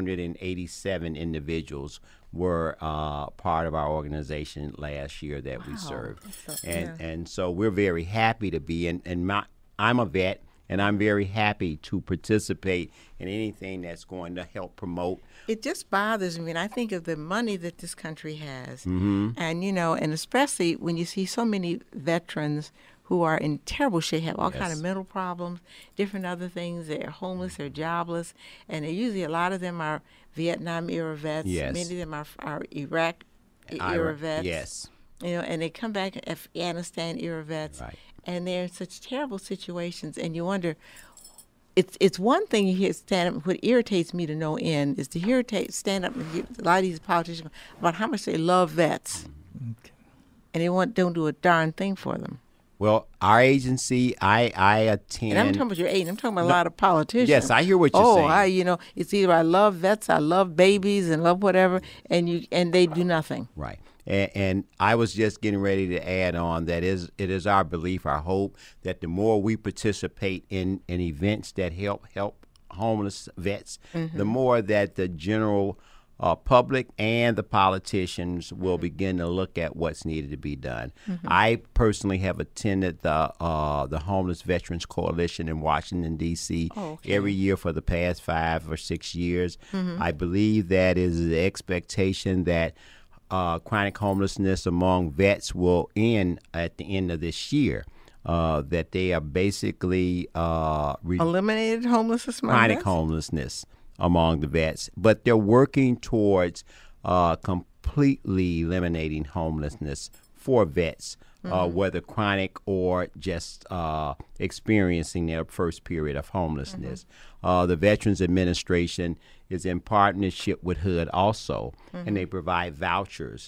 887 individuals were part of our organization last year that we served. And so we're very happy to be I'm a vet. And I'm very happy to participate in anything that's going to help promote. It just bothers me, and I think of the money that this country has, Mm-hmm. and you know, and especially when you see so many veterans who are in terrible shape, have all kind of Yes. mental problems, different other things. They're homeless, they're jobless, and usually a lot of them are Vietnam era vets. Yes. Many of them are Iraq era vets. Yes. You know, and they come back Afghanistan era vets, Right. and they're in such terrible situations, and you wonder. It's one thing you hear stand up. What irritates me to no end is to hear stand up and hear a lot of these politicians about how much they love vets, and they don't do a darn thing for them. Well, our agency, I attend. And I'm talking about your age. I'm talking about a lot of politicians. Yes, I hear what you're saying. It's either I love vets, I love babies, and love whatever, and they do nothing. Right. And I was just getting ready to add on that it is our belief, our hope, that the more we participate in events that help homeless vets, the more that the general public and the politicians will begin to look at what's needed to be done. I personally have attended the Homeless Veterans Coalition in Washington, D.C. every year for the past 5 or 6 years. I believe that is the expectation that chronic homelessness among vets will end at the end of this year. That they are basically Eliminated homelessness among chronic vets? homelessness among the vets, but they're working towards completely eliminating homelessness for vets, whether chronic or just experiencing their first period of homelessness. The Veterans Administration is in partnership with HUD also, and they provide vouchers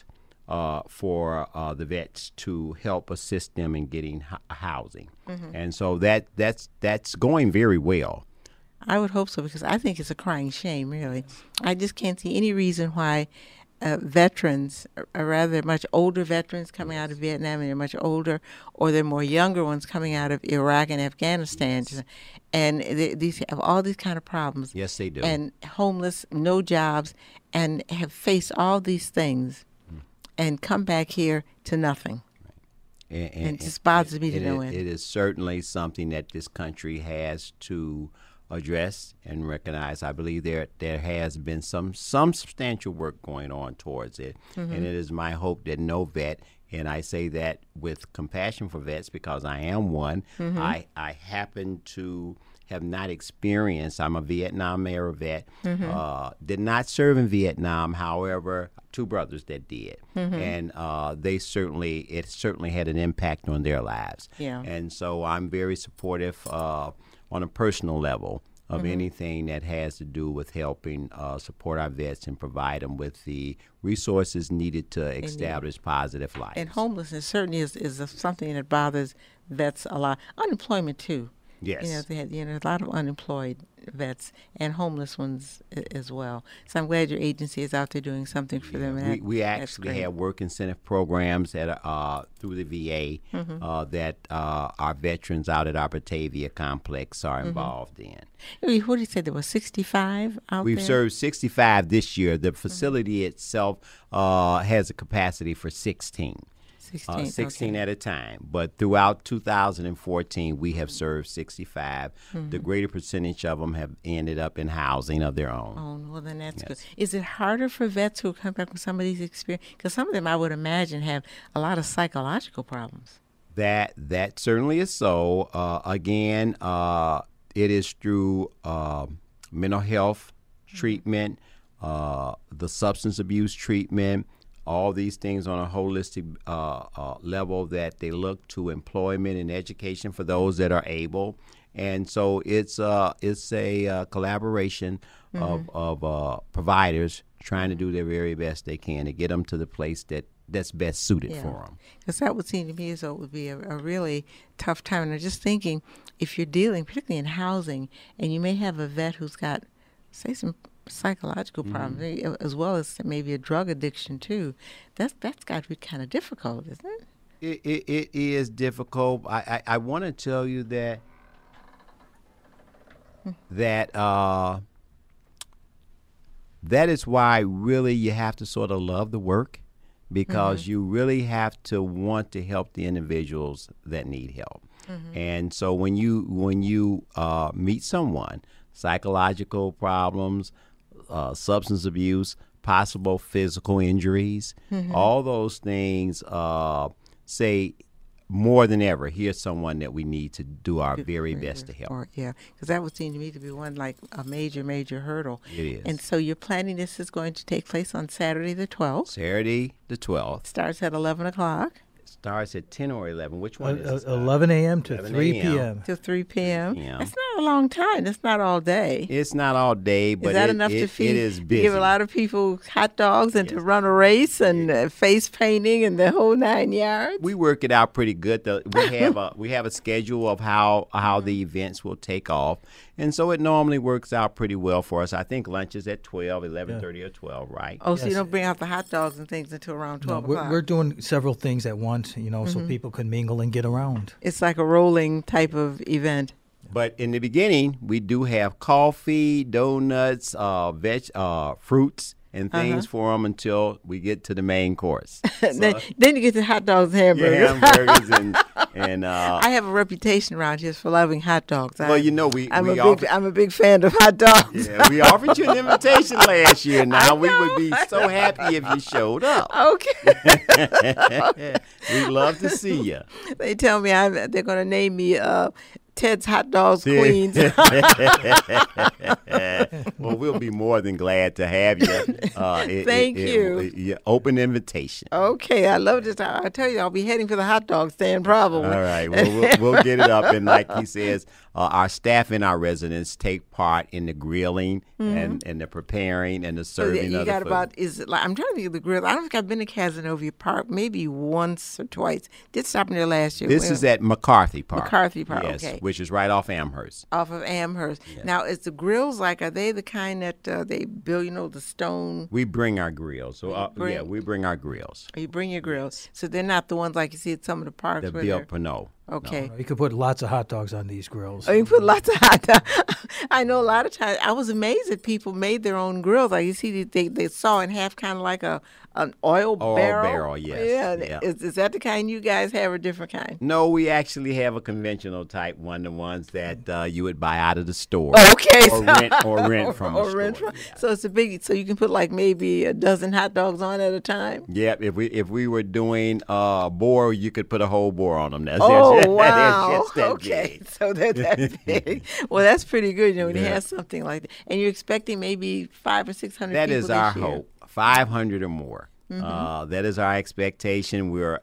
for the vets to help assist them in getting housing. And so that's going very well. I would hope so, because I think it's a crying shame, really. I just can't see any reason why veterans, or rather much older veterans coming out of Vietnam, and they're much older, or they're more younger ones coming out of Iraq and Afghanistan, and these have all these kind of problems. Yes, they do. And homeless, no jobs, and have faced all these things, and come back here to nothing. And it just bothers me to no end. It is certainly something that this country has to address and recognize. I believe there has been some substantial work going on towards it, and it is my hope that no vet, and I say that with compassion for vets because I am one, I happen to have not experienced. I'm a Vietnam era vet. Did not serve in Vietnam. However, 2 brothers that did, and it certainly had an impact on their lives. Yeah. And so I'm very supportive on a personal level of anything that has to do with helping support our vets and provide them with the resources needed to establish positive lives. And homelessness certainly is something that bothers vets a lot. Unemployment too. Yes. They had a lot of unemployed vets and homeless ones as well. So I'm glad your agency is out there doing something for them. And We that's actually great. have work incentive programs that are through the VA that our veterans out at our Batavia complex are involved in. What did you say? There were 65 out We've there? served 65 this year. The facility itself has a capacity for 16. 16 okay. at a time. But throughout 2014, we have served 65. The greater percentage of them have ended up in housing of their own. Oh, well, then that's good. Yes. Is it harder for vets who come back with some of these experience? Because some of them, I would imagine, have a lot of psychological problems. That certainly is so. Again, it is through mental health treatment, the substance abuse treatment, all these things on a holistic level that they look to employment and education for those that are able. And so it's a collaboration of providers trying to do their very best they can to get them to the place that's best suited for them. Because that would seem to me as though it would be a really tough time. And I'm just thinking, if you're dealing, particularly in housing, and you may have a vet who's got, say, some psychological problems, as well as maybe a drug addiction too, that's got to be kind of difficult, isn't it? It is difficult. I want to tell you that that is why really you have to sort of love the work, because you really have to want to help the individuals that need help. And so when you meet someone, psychological problems, substance abuse, possible physical injuries, all those things say more than ever, here's someone that we need to do our very best to help. Yeah, because that would seem to me to be one, like a major hurdle. It is. And so you're planning this is going to take place on Saturday the 12th. Saturday the 12th. Starts at 11 o'clock. Starts at 10 or 11. Which one is it? 11 a.m. to 11 3 a.m. p.m. Till 3 p.m. p.m. That's not a long time. That's not all day. It's not all day, but Is that enough to feed? it is busy. Give a lot of people hot dogs and to run a race and face painting and the whole 9 yards. We work it out pretty good. We have a schedule of how the events will take off, and so it normally works out pretty well for us. I think lunch is at 12, 11:30 or 12, right? Oh, so you Yes. don't bring out the hot dogs and things until around 12 o'clock. We're doing several things at once, so people can mingle and get around. It's like a rolling type of event. But in the beginning, we do have coffee, donuts, fruits, and things for them until we get to the main course. then you get the hot dogs and hamburgers. Hamburgers and I have a reputation around here for loving hot dogs. well, I'm a big fan of hot dogs. yeah, we offered you an invitation last year. Now we would be so happy if you showed up. Okay. We'd love to see you. They tell me they're going to name me Ted's Hot Dogs Queens. Well, we'll be more than glad to have you. Thank you. Open invitation. Okay, I love this. I tell you, I'll be heading for the hot dog stand probably. All right. Well, we'll get it up. And like he says, our staff and our residents take part in the grilling and the preparing and the serving you of got the food. I'm trying to think of the grill. I don't think I've been to Casanova Park, maybe once or twice. Did stop in there last year. This is at McCarthy Park. McCarthy Park, yes, okay. Which is right off Amherst. Off of Amherst. Now, is the grills are they the kind that they build, the stone? We bring our grills. So bring- we bring our grills. You bring your grills. So they're not the ones like you see at some of the parks. The where Bill they're- Pinot. Okay. You could put lots of hot dogs on these grills. Oh, you put lots of hot dogs. I know a lot of times. I was amazed that people made their own grills. Like you see, they saw in half kind of like an oil barrel. Yes. Yeah. Is that the kind you guys have, or a different kind? No, we actually have a conventional type one, the ones that you would buy out of the store. Okay. Or rent from a store. Yeah. So it's a big. So you can put like maybe a dozen hot dogs on at a time. Yeah, if we were doing boar, you could put a whole boar on them. Oh, wow. That's that Okay, big. so that's big. Well, that's pretty good, when you have something like that. And you're expecting maybe 500 or 600 That people is this our year. hope. 500 or more. That is our expectation. We're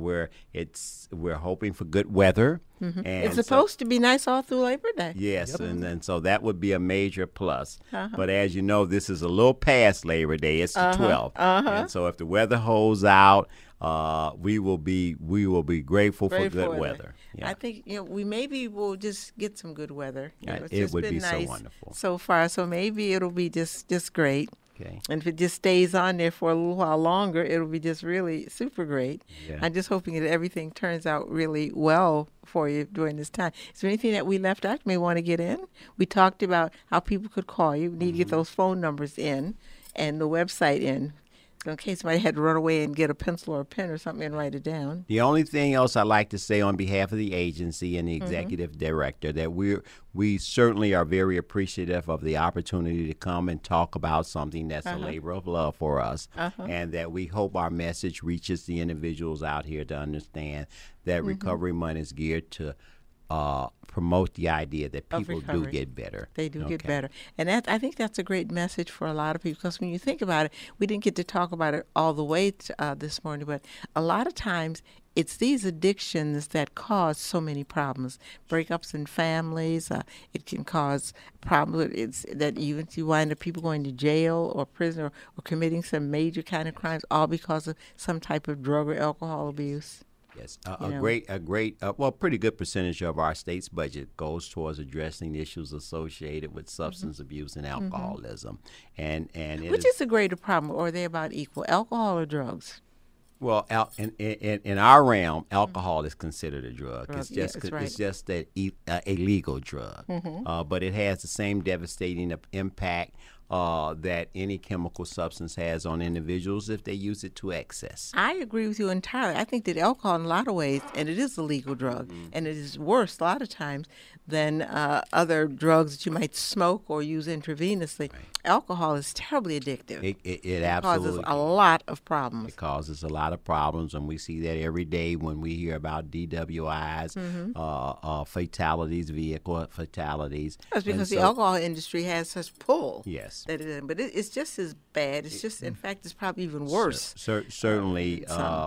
hoping for good weather. And It's supposed to be nice all through Labor Day. Yes, and so that would be a major plus. But as you know, this is a little past Labor Day. It's the 12th, and so if the weather holds out, we will be grateful for good weather. Yeah. I think we maybe will just get some good weather. It's it just would been be so nice wonderful so far. So maybe it'll be just great. Okay. And if it just stays on there for a little while longer, it'll be just really super great. Yeah. I'm just hoping that everything turns out really well for you during this time. Is there anything that we left out you may want to get in? We talked about how people could call you. We need to get those phone numbers in and the website in. in case somebody had to run away and get a pencil or a pen or something and write it down. The only thing else I'd like to say on behalf of the agency and the executive director that we certainly are very appreciative of the opportunity to come and talk about something that's a labor of love for us, and that we hope our message reaches the individuals out here to understand that recovery money is geared to promote the idea that people do get better. They do get better. And I think that's a great message for a lot of people, because when you think about it, we didn't get to talk about it all the way this morning, but a lot of times it's these addictions that cause so many problems. Breakups in families, it can cause problems. It's that you wind up people going to jail or prison or committing some major kind of crimes, all because of some type of drug or alcohol abuse. Yes, pretty good percentage of our state's budget goes towards addressing issues associated with substance abuse and alcoholism, and which is a greater problem, or are they about equal, alcohol or drugs? Well, in our realm, alcohol is considered a drug. It's just it's just a legal drug, but it has the same devastating impact that any chemical substance has on individuals if they use it to excess. I agree with you entirely. I think that alcohol in a lot of ways, and it is a legal drug, and it is worse a lot of times than other drugs that you might smoke or use intravenously. Right. Alcohol is terribly addictive. It absolutely causes a lot of problems. It causes a lot of problems, and we see that every day when we hear about DWIs, fatalities, vehicle fatalities. That's because the alcohol industry has such pull. Yes. But it's just as bad. It's just, in fact, it's probably even worse. Certainly,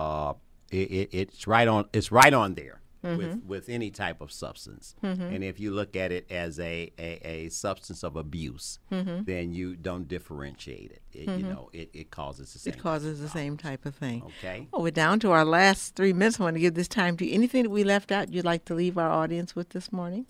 it's right on there with any type of substance. And if you look at it as a substance of abuse, then you don't differentiate it. It causes the same. It causes the same type of thing. Okay. Well, we're down to our last 3 minutes. I want to give this time to you. Anything that we left out you'd like to leave our audience with this morning?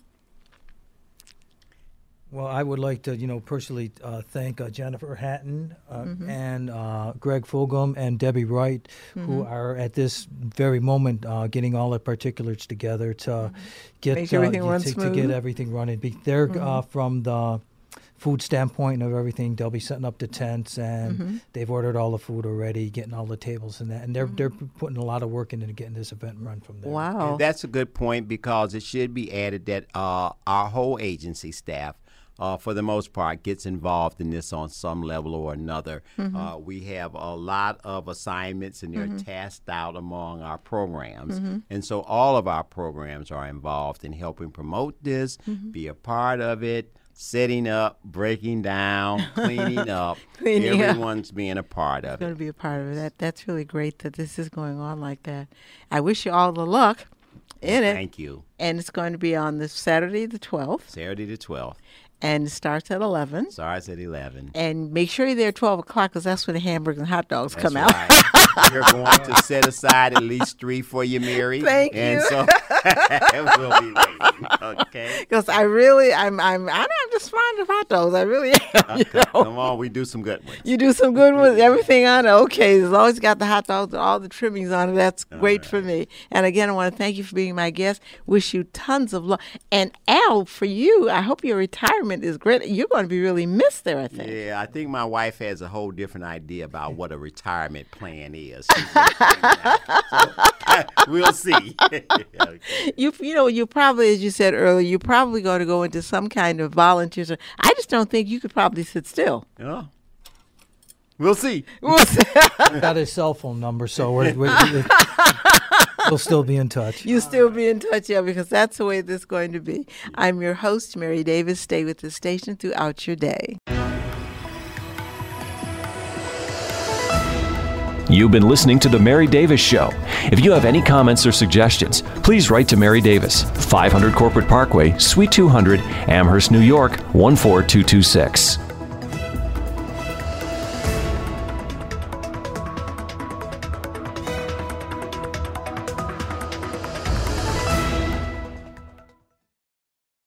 Well, I would like to, personally thank Jennifer Hatton and Greg Fulgham and Debbie Wright, who are at this very moment getting all the particulars together to get everything running. They're from the food standpoint of everything. They'll be setting up the tents, and they've ordered all the food already, getting all the tables and that, and they're putting a lot of work into getting this event run from there. Wow, and that's a good point, because it should be added that our whole agency staff, for the most part, gets involved in this on some level or another. We have a lot of assignments, and they're tasked out among our programs. And so all of our programs are involved in helping promote this, be a part of it, setting up, breaking down, cleaning up. Everyone's being a part of it. Going to be a part of it. That's really great that this is going on like that. I wish you all the luck in it. Thank you. And it's going to be on this Saturday the 12th. Saturday the 12th. And it starts at 11. Starts at 11. And make sure you're there at 12 o'clock, because that's when the hamburgers and hot dogs come out. We're going to set aside at least 3 for you, Mary. Thank you. And so we'll be waiting. Okay. Because I'm just fond of hot dogs. I really am. Come on, we do some good ones. You do some good ones. Everything on it. Okay, as long as you got the hot dogs and all the trimmings on it, that's great for me. And again, I want to thank you for being my guest. Wish you tons of luck. And Al, for you, I hope your retirement is great. You're going to be really missed there, I think. Yeah, I think my wife has a whole different idea about what a retirement plan is. We'll see. Okay. You probably, as you said earlier, you're probably going to go into some kind of volunteer. I just don't think you could probably sit still. Yeah. We'll see. Got his cell phone number, so we'll still be in touch. You'll still be in touch, yeah, because that's the way this is going to be. I'm your host, Mary Davis. Stay with the station throughout your day. You've been listening to The Mary Davis Show. If you have any comments or suggestions, please write to Mary Davis, 500 Corporate Parkway, Suite 200, Amherst, New York, 14226.